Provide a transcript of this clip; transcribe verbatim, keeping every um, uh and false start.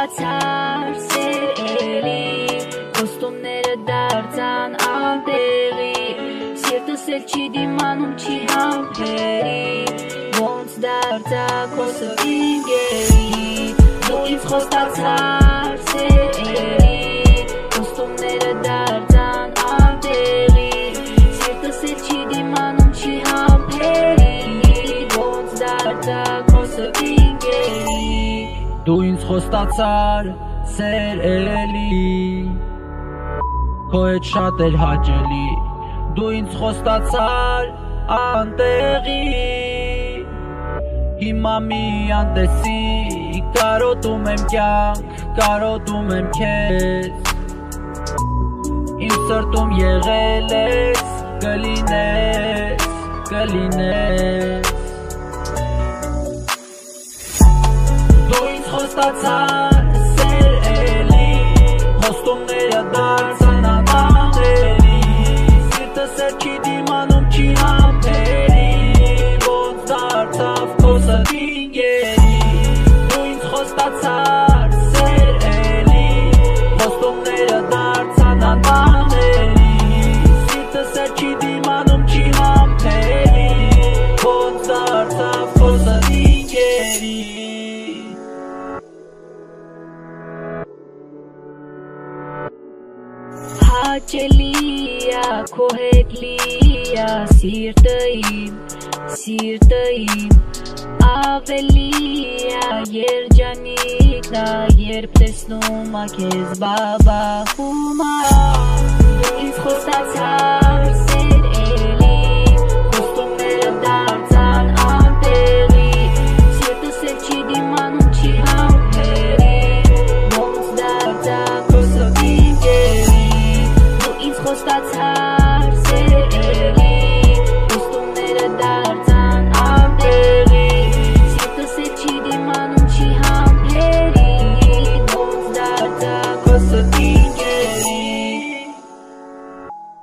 խոստացար սերելի, խոստումները դարձան անտեղի, սիրտս էլ չի դիմանում, չի համբերի, ոնց դարձա քո սրտին գերի, դու ինձ խոստացար սերելի, խոստումները դարձան անտեղի, սիրտս էլ չի դիմանում, չի համբերի, ոնց դարձա քո սրտին գերի, դու ինձ խոստացար սերելի, քո հետ շատ էր հաճելի, դու ինձ խոստացար անտեղի, հիմա մի անտեսի կարոտում եմ կյանք, կարոտում եմ քեզ, իմ սրտում եղել ես, կլինես, կլինես, դու ինձ խոստացար սերելի, խոստումները դարձան անտեղի, սիրտս էլ չի դիմանում, չի համբերի, ոնց դարձավ քո սրտին գերի, դու ինձ խոստացար սերելի, խոստումները դարձան անտեղի, սիրտս էլ չի դիմանում, չի համբերի, ոնց դարձավ քո սրտին գերի, հաճելիա քո հետ լիա սիրտը իմ, սիրտը իմ, ավելիա երջանիկ նա երբ տեսնում ա քեզ բաբախում ա, դու ինձ խոստացար